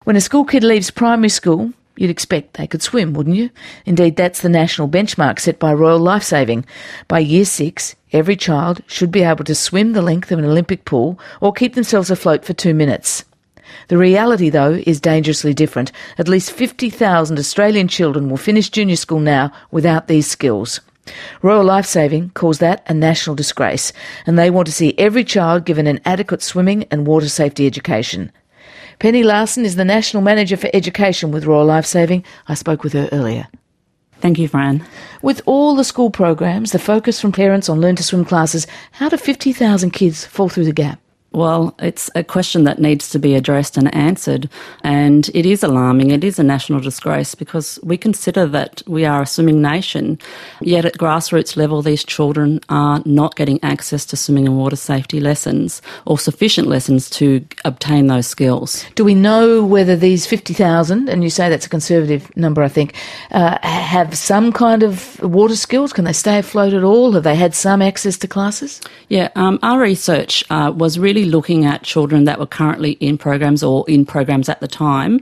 When a school kid leaves primary school, you'd expect they could swim, wouldn't you? Indeed, that's the national benchmark set by Royal Lifesaving. By year 6, every child should be able to swim the length of an Olympic pool or keep themselves afloat for 2 minutes. The reality, though, is dangerously different. At least 50,000 Australian children will finish junior school now without these skills. Royal Lifesaving calls that a national disgrace, and they want to see every child given an adequate swimming and water safety education. Penny Larson is the National Manager for Education with Royal Lifesaving. I spoke with her earlier. Thank you, Fran. With all the school programs, the focus from parents on Learn to Swim classes, how do 50,000 kids fall through the gap? Well, it's a question that needs to be addressed and answered, and it is alarming. It is a national disgrace because we consider that we are a swimming nation, yet at grassroots level these children are not getting access to swimming and water safety lessons or sufficient lessons to obtain those skills. Do we know whether these 50,000, and you say that's a conservative number I think, have some kind of water skills? Can they stay afloat at all? Have they had some access to classes? Yeah, our research was really looking at children that were currently in programs or in programs at the time,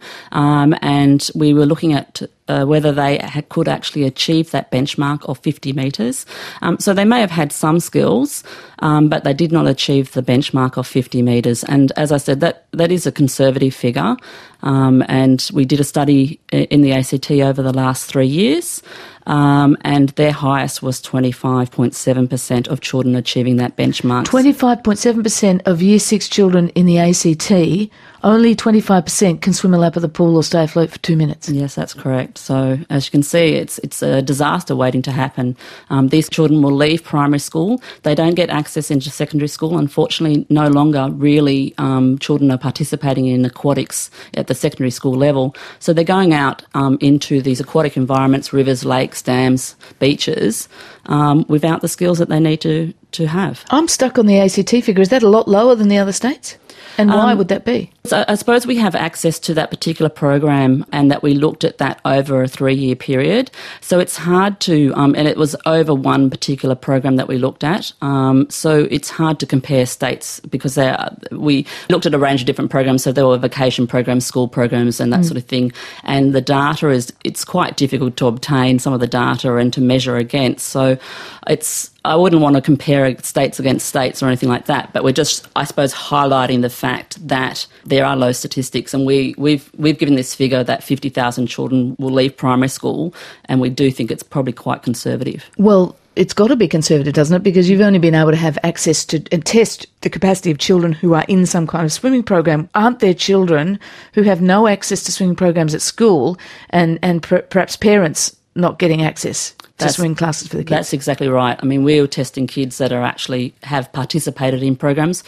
and we were looking at whether they could actually achieve that benchmark of 50 metres. So they may have had some skills, but they did not achieve the benchmark of 50 metres. And as I said, that is a conservative figure. And we did a study in the ACT over the last 3 years, and their highest was 25.7% of children achieving that benchmark. 25.7% of Year 6 children in the ACT, only 25% can swim a lap of the pool or stay afloat for 2 minutes. Yes, that's correct. So as you can see, it's a disaster waiting to happen. These children will leave primary school. They don't get access into secondary school. Unfortunately, no longer really children are participating in aquatics at the secondary school level. So they're going out into these aquatic environments, rivers, lakes, dams, beaches, without the skills that they need to have. I'm stuck on the ACT figure. Is that a lot lower than the other states? And why would that be? So I suppose we have access to that particular program and that we looked at that over a 3-year period. So it's hard to, and it was over one particular program that we looked at. So it's hard to compare states because we looked at a range of different programs. So there were vacation programs, school programs and that sort of thing. And the data it's quite difficult to obtain some of the data and to measure against. So I wouldn't want to compare states against states or anything like that, but we're just, I suppose, highlighting the fact that there are low statistics, and we've given this figure that 50,000 children will leave primary school, and we do think it's probably quite conservative. Well, it's got to be conservative, doesn't it? Because you've only been able to have access to and test the capacity of children who are in some kind of swimming program. Aren't there children who have no access to swimming programs at school and perhaps parents not getting access to swimming classes for the kids? That's exactly right. I mean, we're testing kids that have participated in programs,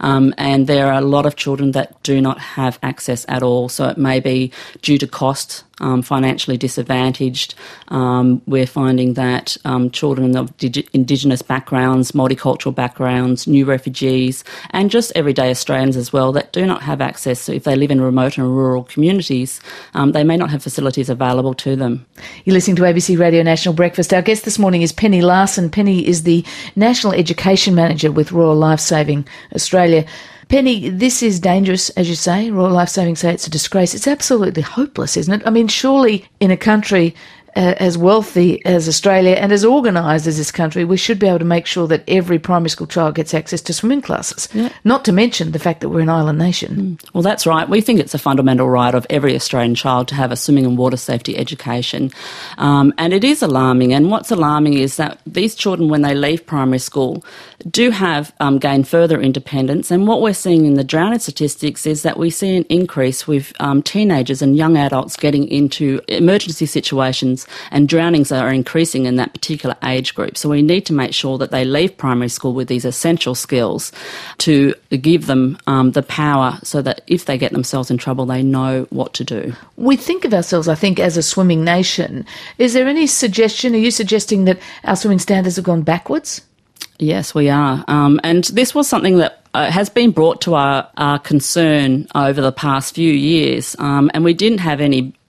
and there are a lot of children that do not have access at all. So it may be due to cost, financially disadvantaged. We're finding that children of Indigenous backgrounds, multicultural backgrounds, new refugees, and just everyday Australians as well that do not have access. So if they live in remote and rural communities, they may not have facilities available to them. You're listening to ABC Radio National Breakfast. Our guest this morning is Penny Larson. Penny is the National Education Manager with Royal Lifesaving Australia. Penny, this is dangerous, as you say. Royal Lifesaving say it's a disgrace. It's absolutely hopeless, isn't it? I mean, surely in a country as wealthy as Australia and as organised as this country, we should be able to make sure that every primary school child gets access to swimming classes, not to mention the fact that we're an island nation. Well, that's right. We think it's a fundamental right of every Australian child to have a swimming and water safety education. And it is alarming. And what's alarming is that these children, when they leave primary school, do have gained further independence. And what we're seeing in the drowning statistics is that we see an increase with teenagers and young adults getting into emergency situations, and drownings are increasing in that particular age group. So we need to make sure that they leave primary school with these essential skills to give them the power so that if they get themselves in trouble, they know what to do. We think of ourselves, I think, as a swimming nation. Is there any suggestion, are you suggesting that our swimming standards have gone backwards? Yes, we are. And this was something that has been brought to our concern over the past few years, and we didn't have any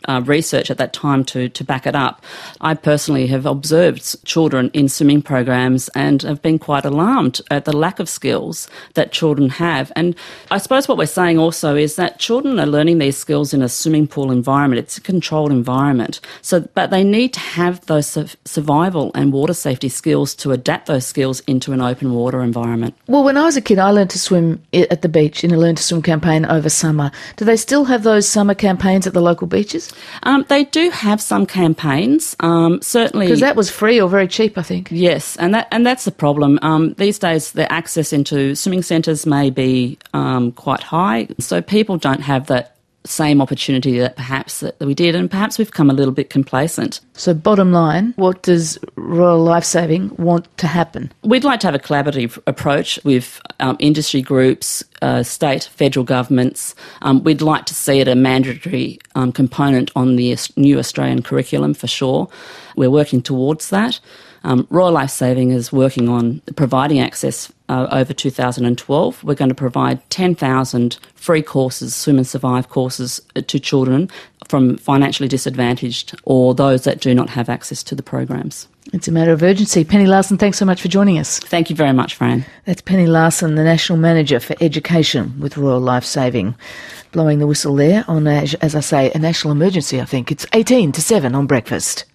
research at that time to back it up. I personally have observed children in swimming programs and have been quite alarmed at the lack of skills that children have. And I suppose what we're saying also is that children are learning these skills in a swimming pool environment. It's a controlled environment. But they need to have those survival and water safety skills to adapt those skills into an open water environment. Well, when I was a kid, I learned to swim at the beach in a Learn to Swim campaign over summer. Do they still have those summer campaigns at the local beaches? They do have some campaigns, certainly. Because that was free or very cheap, I think. Yes, and that's the problem. These days, the access into swimming centres may be quite high, so people don't have that same opportunity that we did, and perhaps we've become a little bit complacent. So bottom line, what does Royal Lifesaving want to happen? We'd like to have a collaborative approach with industry groups, state, federal governments. We'd like to see it a mandatory component on the new Australian curriculum for sure. We're working towards that. Royal Lifesaving is working on providing access over 2012. We're going to provide 10,000 free courses, swim and survive courses to children from financially disadvantaged or those that do not have access to the programs. It's a matter of urgency. Penny Larson, thanks so much for joining us. Thank you very much, Fran. That's Penny Larson, the National Manager for Education with Royal Lifesaving, blowing the whistle there on, as I say, a national emergency, I think. It's 18 to 7 on Breakfast.